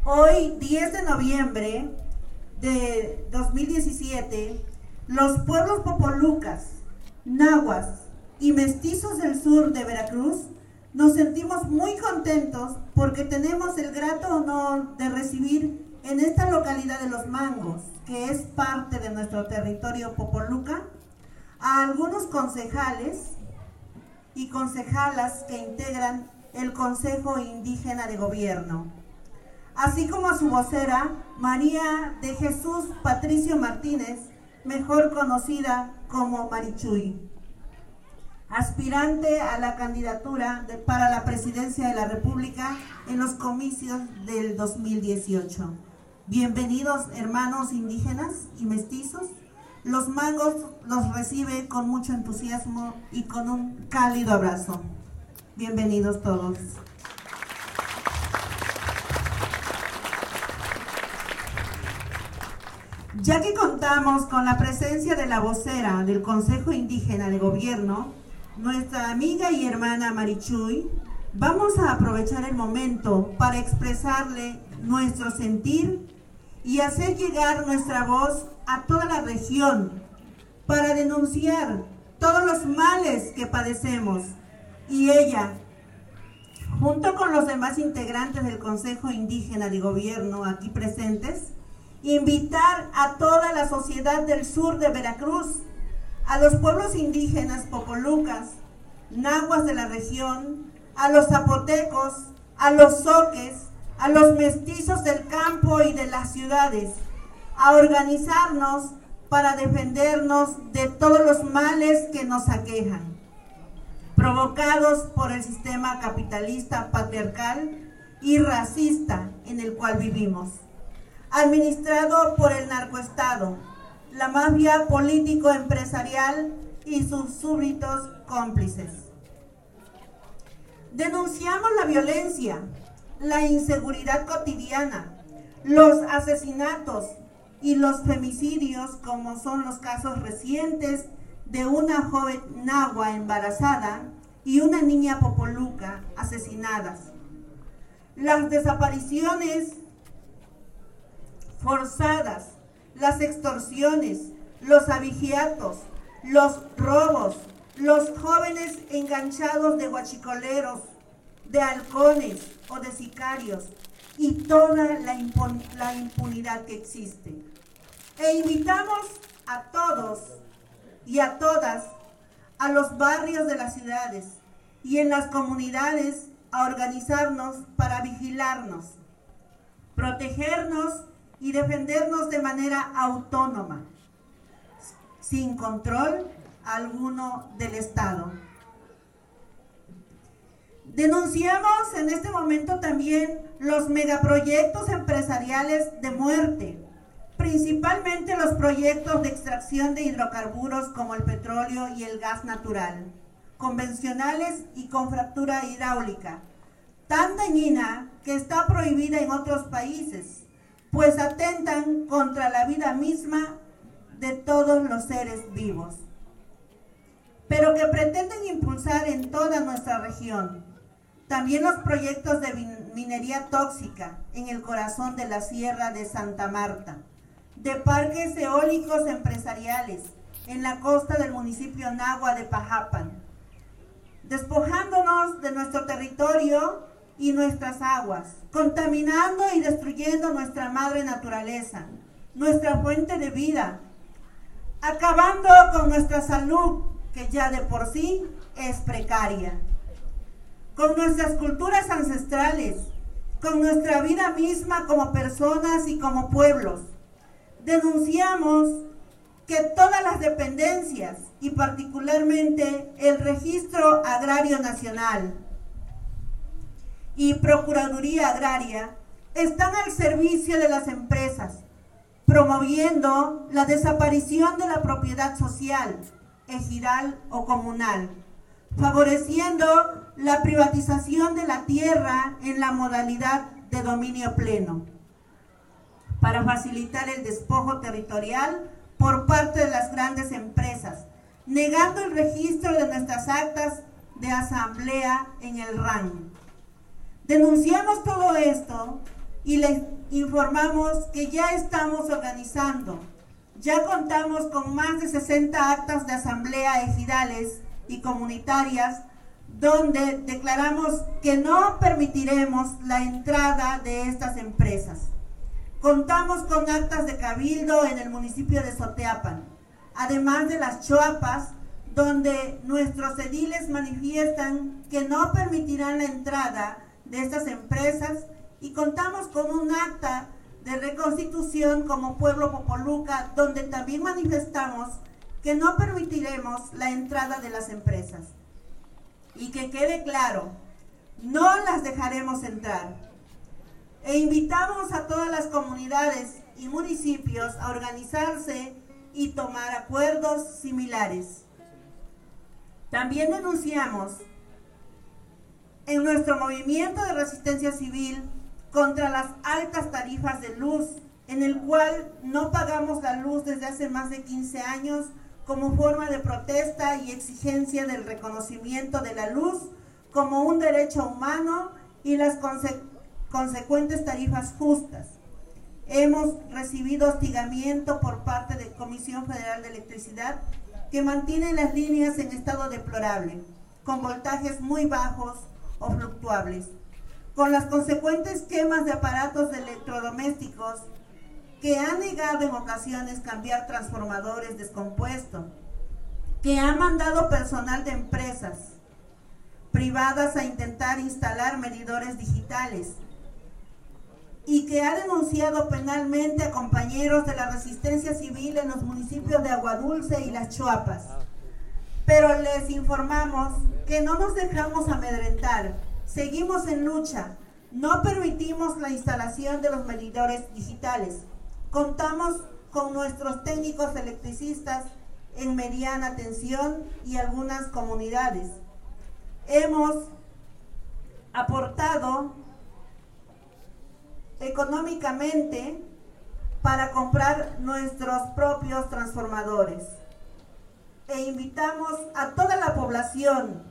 Hoy, 10 de noviembre de 2017, los pueblos popolucas, nahuas y mestizos del sur de Veracruz nos sentimos muy contentos porque tenemos el grato honor de recibir en esta localidad de Los Mangos, que es parte de nuestro territorio popoluca, a algunos concejales y concejalas que integran el Consejo Indígena de Gobierno, así como a su vocera, María de Jesús Patricio Martínez, mejor conocida como Marichuy, aspirante a la candidatura para la presidencia de la República en los comicios del 2018. Bienvenidos, hermanos indígenas y mestizos. Los Mangos los recibe con mucho entusiasmo y con un cálido abrazo. Bienvenidos todos. Ya que contamos con la presencia de la vocera del Consejo Indígena de Gobierno, nuestra amiga y hermana Marichuy, vamos a aprovechar el momento para expresarle nuestro sentir y hacer llegar nuestra voz a toda la región para denunciar todos los males que padecemos. Y ella, junto con los demás integrantes del Consejo Indígena de Gobierno aquí presentes, invitar a toda la sociedad del sur de Veracruz, a los pueblos indígenas popolucas, nahuas de la región, a los zapotecos, a los zoques, a los mestizos del campo y de las ciudades, a organizarnos para defendernos de todos los males que nos aquejan, provocados por el sistema capitalista, patriarcal y racista en el cual vivimos, administrado por el narcoestado, la mafia político-empresarial y sus súbditos cómplices. Denunciamos la violencia, la inseguridad cotidiana, los asesinatos y los femicidios, como son los casos recientes de una joven nahua embarazada y una niña popoluca asesinadas. Las desapariciones forzadas, las extorsiones, los abigeatos, los robos, los jóvenes enganchados de huachicoleros, de halcones o de sicarios y toda la impunidad que existe. E invitamos a todos y a todas a los barrios de las ciudades y en las comunidades a organizarnos para vigilarnos, protegernos y defendernos de manera autónoma, sin control alguno del Estado. Denunciamos en este momento también los megaproyectos empresariales de muerte, principalmente los proyectos de extracción de hidrocarburos como el petróleo y el gas natural, convencionales y con fractura hidráulica, tan dañina que está prohibida en otros países, pues atentan contra la vida misma de todos los seres vivos, pero que pretenden impulsar en toda nuestra región. También los proyectos de minería tóxica en el corazón de la Sierra de Santa Marta, de parques eólicos empresariales en la costa del municipio nahua de Pajapan, despojándonos de nuestro territorio y nuestras aguas, contaminando y destruyendo nuestra madre naturaleza, nuestra fuente de vida, acabando con nuestra salud, que ya de por sí es precaria, con nuestras culturas ancestrales, con nuestra vida misma como personas y como pueblos. Denunciamos que todas las dependencias y particularmente el Registro Agrario Nacional y Procuraduría Agraria están al servicio de las empresas, promoviendo la desaparición de la propiedad social, ejidal o comunal, favoreciendo la privatización de la tierra en la modalidad de dominio pleno, para facilitar el despojo territorial por parte de las grandes empresas, negando el registro de nuestras actas de asamblea en el RAN. Denunciamos todo esto y les informamos que ya estamos organizando. Ya contamos con más de 60 actas de asamblea ejidales y comunitarias donde declaramos que no permitiremos la entrada de estas empresas. Contamos con actas de cabildo en el municipio de Soteapan, además de las choapas, donde nuestros ediles manifiestan que no permitirán la entrada de estas empresas, y contamos con un acta de reconstitución como pueblo Popoluca, donde también manifestamos que no permitiremos la entrada de las empresas. Y que quede claro, no las dejaremos entrar. E invitamos a todas las comunidades y municipios a organizarse y tomar acuerdos similares. También denunciamos en nuestro movimiento de resistencia civil contra las altas tarifas de luz, en el cual no pagamos la luz desde hace más de 15 años como forma de protesta y exigencia del reconocimiento de la luz como un derecho humano y las consecuentes tarifas justas. Hemos recibido hostigamiento por parte de Comisión Federal de Electricidad, que mantiene las líneas en estado deplorable, con voltajes muy bajos o fluctuables, con las consecuentes quemas de aparatos de electrodomésticos, que ha negado en ocasiones cambiar transformadores descompuestos, que ha mandado personal de empresas privadas a intentar instalar medidores digitales, y que ha denunciado penalmente a compañeros de la resistencia civil en los municipios de Aguadulce y Las Choapas. Pero les informamos que no nos dejamos amedrentar, seguimos en lucha, no permitimos la instalación de los medidores digitales. Contamos con nuestros técnicos electricistas en mediana tensión y algunas comunidades. Hemos aportado económicamente para comprar nuestros propios transformadores. E invitamos a toda la población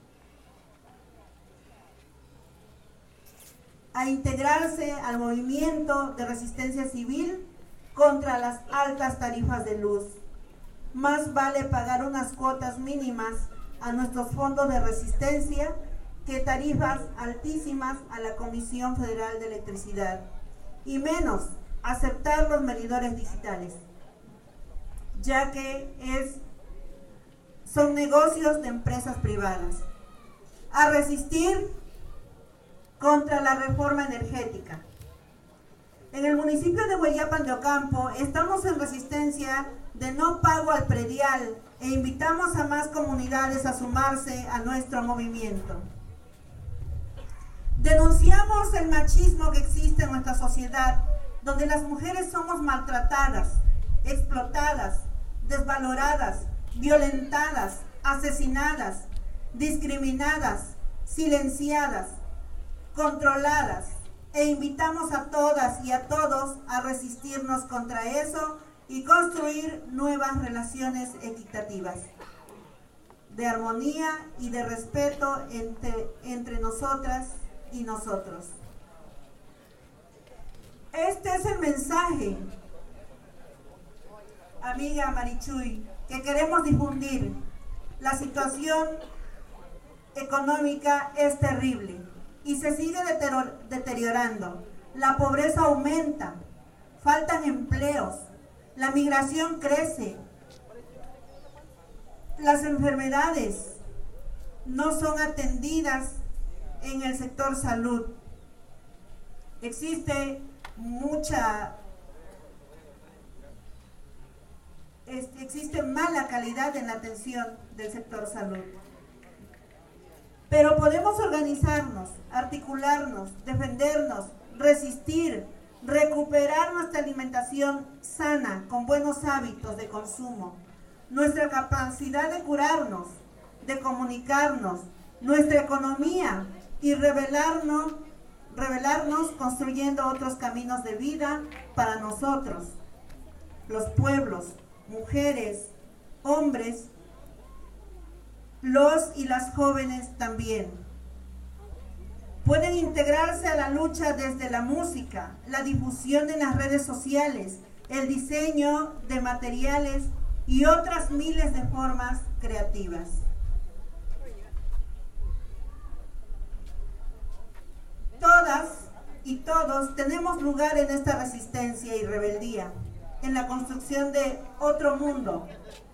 a integrarse al movimiento de resistencia civil contra las altas tarifas de luz. Más vale pagar unas cuotas mínimas a nuestros fondos de resistencia que tarifas altísimas a la Comisión Federal de Electricidad, y menos aceptar los medidores digitales, ya que son negocios de empresas privadas. A resistir contra la reforma energética. En el municipio de Hueyapan de Ocampo estamos en resistencia de no pago al predial e invitamos a más comunidades a sumarse a nuestro movimiento. Denunciamos el machismo que existe en nuestra sociedad, donde las mujeres somos maltratadas, explotadas, desvaloradas, violentadas, asesinadas, discriminadas, silenciadas, controladas, e invitamos a todas y a todos a resistirnos contra eso y construir nuevas relaciones equitativas, de armonía y de respeto entre nosotras y nosotros. Este es el mensaje, amiga Marichuy, que queremos difundir. La situación económica es terrible y se sigue deteriorando. La pobreza aumenta, faltan empleos, la migración crece, las enfermedades no son atendidas en el sector salud. Existe mala calidad en la atención del sector salud. Pero podemos organizarnos, articularnos, defendernos, resistir, recuperar nuestra alimentación sana, con buenos hábitos de consumo, nuestra capacidad de curarnos, de comunicarnos, nuestra economía y revelarnos construyendo otros caminos de vida para nosotros, los pueblos, mujeres, hombres, los y las jóvenes también. Pueden integrarse a la lucha desde la música, la difusión en las redes sociales, el diseño de materiales y otras miles de formas creativas. Todas y todos tenemos lugar en esta resistencia y rebeldía, en la construcción de otro mundo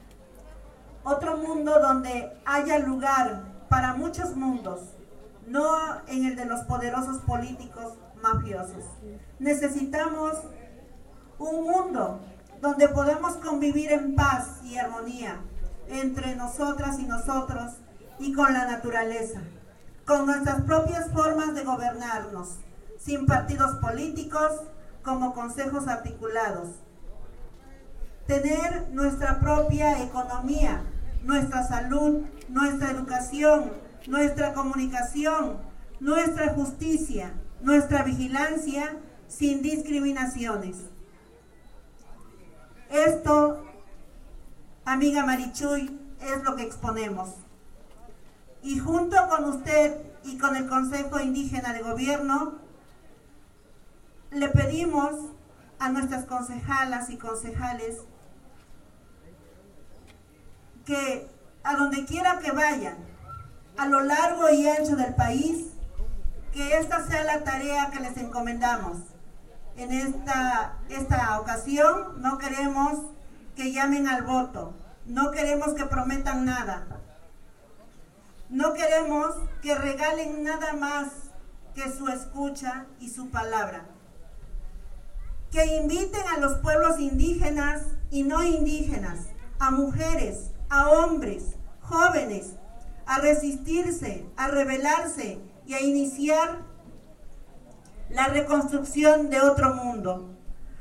donde haya lugar para muchos mundos, no en el de los poderosos políticos mafiosos. Necesitamos un mundo donde podamos convivir en paz y armonía entre nosotras y nosotros y con la naturaleza, con nuestras propias formas de gobernarnos, sin partidos políticos como consejos articulados. Tener nuestra propia economía, nuestra salud, nuestra educación, nuestra comunicación, nuestra justicia, nuestra vigilancia, sin discriminaciones. Esto, amiga Marichuy, es lo que exponemos. Y junto con usted y con el Consejo Indígena de Gobierno, le pedimos a nuestras concejalas y concejales que a donde quiera que vayan, a lo largo y ancho del país, que esta sea la tarea que les encomendamos. En esta ocasión no queremos que llamen al voto, no queremos que prometan nada, no queremos que regalen nada más que su escucha y su palabra. Que inviten a los pueblos indígenas y no indígenas, a mujeres, a hombres, jóvenes, a resistirse, a rebelarse y a iniciar la reconstrucción de otro mundo.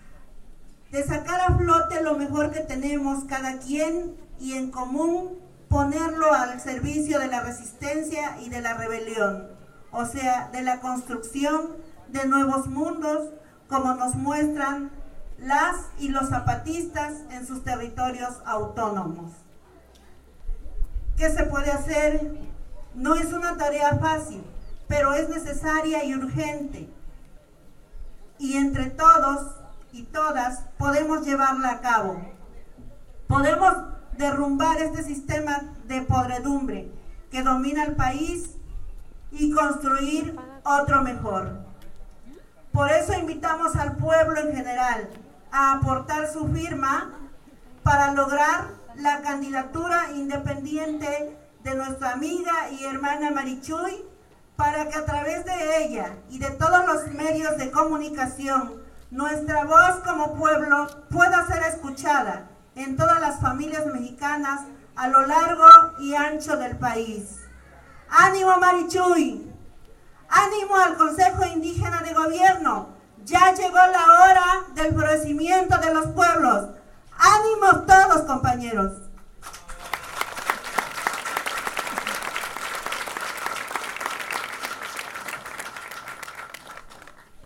De sacar a flote lo mejor que tenemos cada quien y en común ponerlo al servicio de la resistencia y de la rebelión, o sea, de la construcción de nuevos mundos, como nos muestran las y los zapatistas en sus territorios autónomos. ¿Qué se puede hacer? No es una tarea fácil, pero es necesaria y urgente. Y entre todos y todas podemos llevarla a cabo. Podemos derrumbar este sistema de podredumbre que domina el país y construir otro mejor. Por eso invitamos al pueblo en general a aportar su firma para lograr la candidatura independiente de nuestra amiga y hermana Marichuy, para que a través de ella y de todos los medios de comunicación, nuestra voz como pueblo pueda ser escuchada en todas las familias mexicanas a lo largo y ancho del país. ¡Ánimo, Marichuy! ¡Ánimo al Consejo Indígena de Gobierno! Ya llegó la hora del florecimiento de los pueblos. ¡Ánimo todos, compañeros!